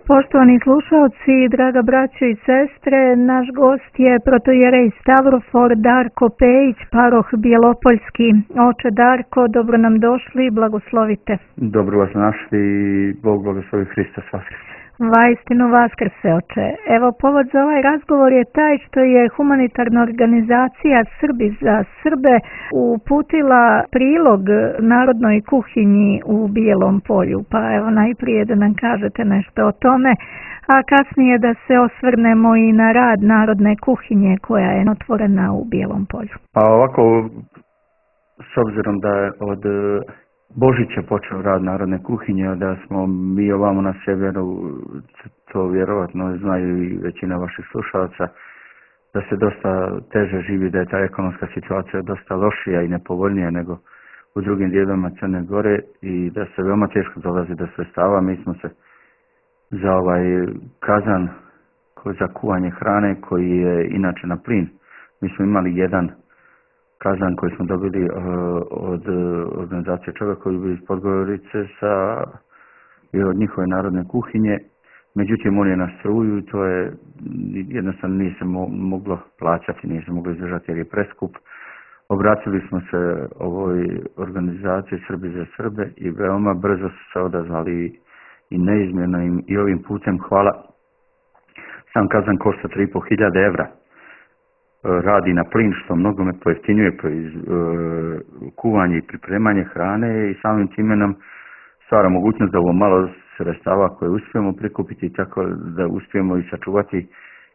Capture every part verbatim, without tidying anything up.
Poštovani slušalci, draga braćo i sestre, naš gost je protojerej Stavrofor Darko Pejić, paroh Bjelopoljski. Oče Darko, dobro nam došli, blagoslovite. Dobro vas našli i Bog blagoslovi, Hristos Vaskrse. Vaistinu Vaskrse, oče. Evo, povod za ovaj razgovor je taj što je humanitarna organizacija Srbi za Srbe uputila prilog narodnoj kuhinji u Bijelom Polju. Pa evo, najprije da nam kažete nešto o tome, a kasnije da se osvrnemo i na rad narodne kuhinje koja je otvorena u Bijelom Polju. Pa ovako, s obzirom da je od Božića počeo rad narodne kuhinje, da smo mi ovamo na sjeveru, to vjerovatno znaju i većina vaših slušalaca, da se dosta teže živi, da je ta ekonomska situacija dosta lošija i nepovoljnija nego u drugim dijelovima Crne Gore i da se veoma teško dolazi do sredstava. Mi smo se za ovaj kazan za kuvanje hrane koji je inače na plin, mi smo imali jedan kazan koji smo dobili uh, od uh, organizacije Čovjekovi iz Podgorice sa, i od njihove narodne kuhinje. Međutim, on je na struju i to je jednostavno nije se mo moglo plaćati, nije se moglo izdržati jer je preskup. Obratili smo se ovoj organizaciji Srbi za Srbe i veoma brzo su se odazvali i neizmjerno im i ovim putem hvala. Sam kazan košta tri i pol hiljade evra. Radi na plin što mnogome pojeftinjuje proiz, uh, kuvanje i pripremanje hrane i samim time nam stvara mogućnost da ovo malo sredstava koje uspijemo prikupiti tako da uspijemo i sačuvati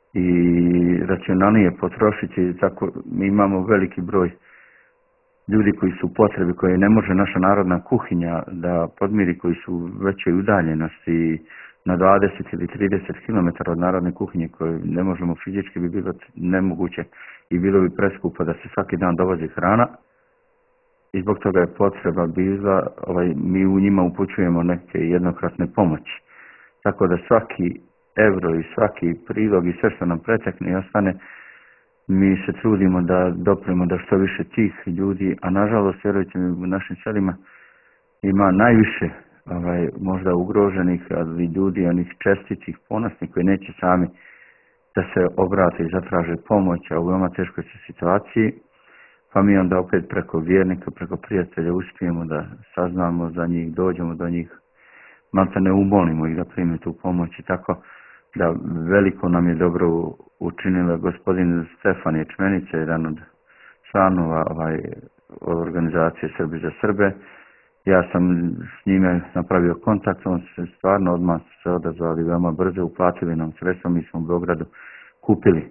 i racionalnije potrošiti. Tako mi imamo veliki broj ljudi koji su u potrebi, koje ne može naša narodna kuhinja da podmiri, koji su u većoj udaljenosti na dvadeset ili trideset kilometara od narodne kuhinje koje ne možemo fizički, bi bilo nemoguće i bilo bi preskupo da se svaki dan dovozi hrana i zbog toga je potreba bila, ovaj, mi u njima upućujemo neke jednokratne pomoći. Tako da svaki euro i svaki prilog i sve što nam pretekne i ostane, mi se trudimo da dopremo da što više tih ljudi, a nažalost, vjerujte mi, u našim selima ima najviše ovaj, možda ugroženih, ali ljudi, onih čestitih, ponosnih koji neće sami da se obrate i zatraže pomoć, a u veoma teškoj situaciji, pa mi onda opet preko vjernika, preko prijatelja uspijemo da saznamo za njih, dođemo do njih, malta ne umolimo ih da prime tu pomoć i tako da veliko nam je dobro učinila gospodin Stefan Ječmenica, jedan od članova ovaj, organizacije Srbi za Srbe. Ja sam s njime napravio kontakt, on se stvarno odmah se odazvali veoma brzo, uplatili nam sredstva, mi smo u Beogradu kupili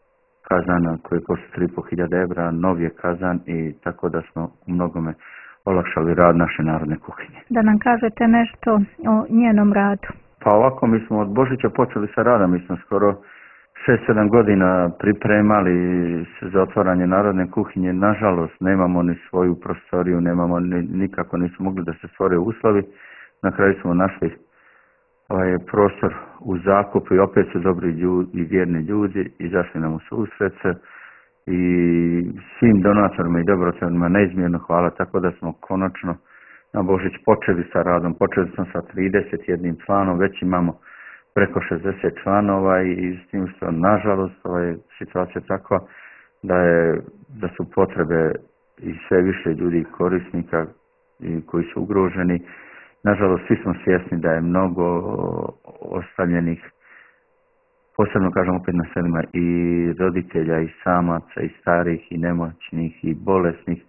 kazan koji košta tri i pol hiljade evra, nov je kazan i tako da smo u mnogome olakšali rad naše narodne kuhinje. Da nam kažete nešto o njenom radu. Pa ovako, mi smo od Božića počeli sa radom, mi smo skoro šest sedam godina pripremali se za otvaranje narodne kuhinje. Nažalost, nemamo ni svoju prostoriju, nemamo ni, nikako nisu mogli da se stvore uslovi. Na kraju smo našli ovaj prostor u zakupu i opet su dobri ljudi i vjerni ljudi izašli nam u susret i svim donatorima i dobrotvorima neizmjerno hvala, tako da smo konačno na Božić počeli sa radom. Počeli smo sa trideset jednim članom, već imamo preko šezdeset članova i s tim što nažalost ovaj situacija takva da je da su potrebe i sve više ljudi korisnika i koji su ugroženi. Nažalost svi smo svjesni da je mnogo ostavljenih, posebno kažem opet na selima, i roditelja i samaca i starih i nemoćnih i bolesnih,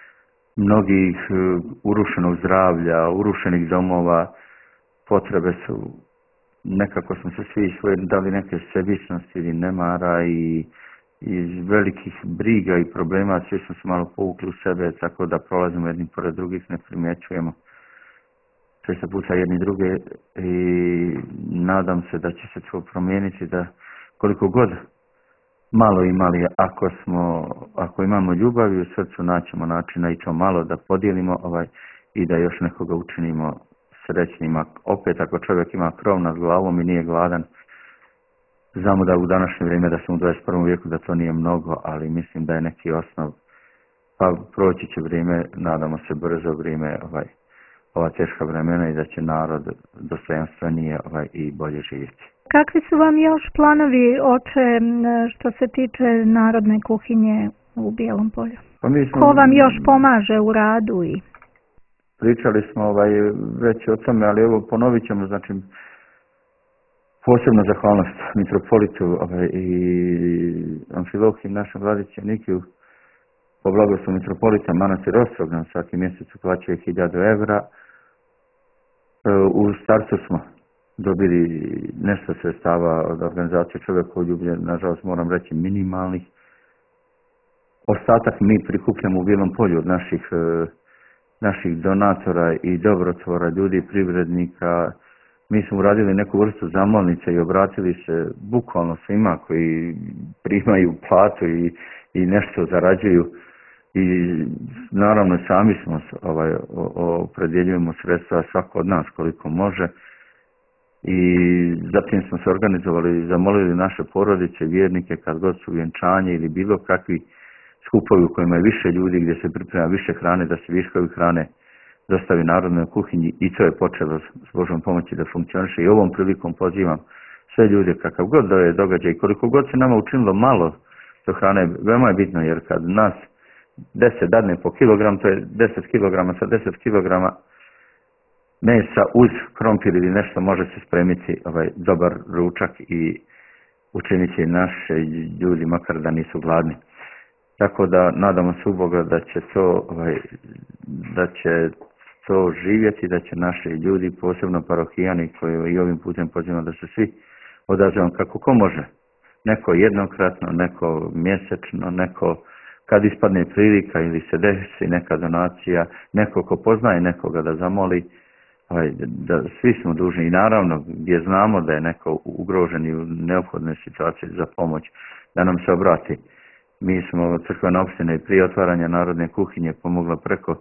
mnogih urušenog zdravlja, urušenih domova. Potrebe su, nekako smo se svi dali neke sebičnosti ili nemara i iz velikih briga i problema svi smo se malo povukli u sebe, tako da prolazimo jednim pored drugih, ne primjećujemo često puta jedni druge i nadam se da će se to promijeniti, da koliko god malo imali, ako smo, ako imamo ljubav i u srcu naćemo načina i to malo da podijelimo ovaj i da još nekoga učinimo srećnima. Opet ako čovjek ima krov nad glavom i nije gladan, znamo da u današnje vrijeme da smo u dvadeset prvom vijeku da to nije mnogo, ali mislim da je neki osnov. Pa proći će vrijeme, nadamo se brzo vrijeme ovaj ova teška vremena i da će narod dostojanstvenije ovaj, i bolje živjeti. Kakvi su vam još planovi, oče, što se tiče narodne kuhinje u Bijelom Polju? Pa mi smo, Ko vam još pomaže u radu? I... Pričali smo ovaj, već o tome, ali evo ponovit ćemo, znači, posebno zahvalnost mitropolitu ovaj, i Amfilohiju, našem vladićeniku, po blagoslovu mitropolita Manastir Ostrog nam svaki mjesec uplaćuje hiljadu evra. U startu smo dobili nešto sredstava od organizacije Čovjekoljublje, nažalost moram reći minimalnih. Ostatak mi prikupljamo u Bijelom Polju od naših, naših donatora i dobrotvora, ljudi, privrednika. Mi smo uradili neku vrstu zamolnice i obratili se bukvalno svima koji primaju platu i, i nešto zarađuju. I naravno sami smo ovaj, opredjeljujemo sredstva svako od nas koliko može. I zatim smo se organizovali i zamolili naše porodice, vjernike, kad god su vjenčanje ili bilo kakvi skupovi u kojima je više ljudi, gdje se priprema više hrane, da se viškovi hrane dostavi narodnoj kuhinji, i to je počelo s Božom pomoći da funkcioniše. I ovom prilikom pozivam sve ljude, kakav god da je događaj, koliko god se nama učinilo malo to hrane, veoma je bitno, jer kad nas deset dadne po kilogram, to je deset kilograma sa deset kilograma mesa uz krompir ili nešto može se spremiti ovaj dobar ručak i učiniti naše ljudi makar da nisu gladni. Tako da nadamo se u Boga da će to, ovaj, da će to živjeti, da će naši ljudi, posebno parohijani koji i ovim putem pozivam da se svi odazivamo kako ko može. Neko jednokratno, neko mjesečno, neko kad ispadne prilika ili se desi neka donacija, neko ko poznaje nekoga da zamoli, ovaj, da svi smo dužni i naravno gdje znamo da je neko ugrožen i u neophodnoj situaciji za pomoć, da nam se obrati. Mi smo crkvena opština i prije otvaranja narodne kuhinje pomogla preko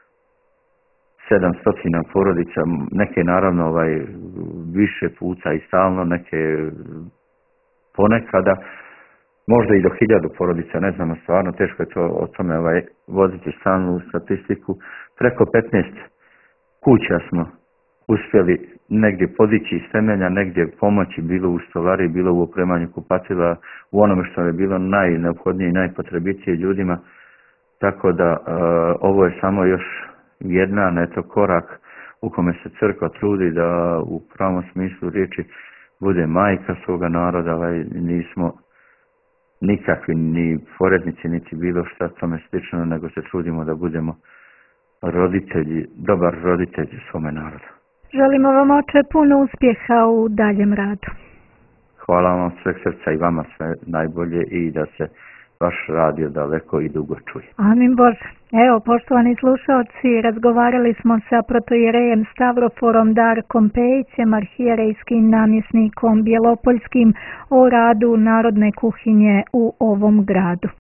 sedamsto porodica, neke naravno ovaj, više puta i stalno, neke ponekada, možda i do hiljadu porodica, ne znamo stvarno, teško je to o tome ovaj, voditi stalnu statistiku. Preko petnaest kuća smo uspjeli negdje podići iz temelja, negdje pomoći, bilo u stolari, bilo u opremanju kupatila, u onome što je bilo najneophodnije i najpotrebitije ljudima. Tako da uh, ovo je samo još jedna neto korak u kome se crkva trudi da u pravom smislu riječi bude majka svoga naroda, ovaj, nismo nikakvi ni porednici, niti bilo šta tome slično, nego se trudimo da budemo roditelji, dobar roditelj svome narodu. Želimo vam, oče, puno uspjeha u daljem radu. Hvala vam sveg srca i vama sve najbolje i da se vaš radio daleko i dugo čuje. Amin Bože. Evo, poštovani slušalci, razgovarali smo sa protoijerejem Stavroforom Darkom Pejićem, arhijerejskim namjesnikom Bjelopoljskim, o radu narodne kuhinje u ovom gradu.